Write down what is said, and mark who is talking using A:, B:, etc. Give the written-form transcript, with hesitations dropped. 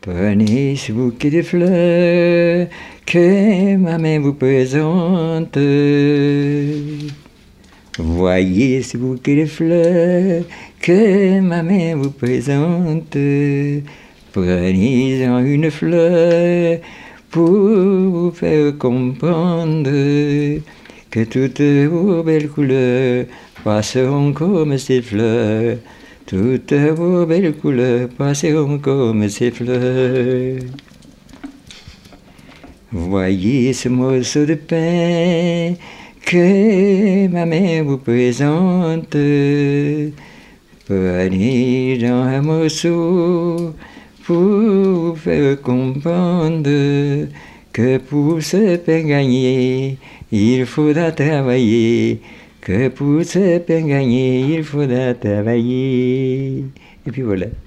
A: Prenez ce bouquet de fleurs que ma main vous présente. Voyez ce bouquet de fleurs que ma main vous présente. Prenez-en une fleur pour vous faire comprendre que toutes vos belles couleurs passeront comme ces fleurs. Toutes vos belles couleurs passeront comme ces fleurs. Voyez ce morceau de pain que ma main vous présente. Prenez-en un morceau pour vous faire comprendre que pour ce pain gagné, il faudra travailler. Que pour ce pain gagné, il faudra travailler. Et puis voilà.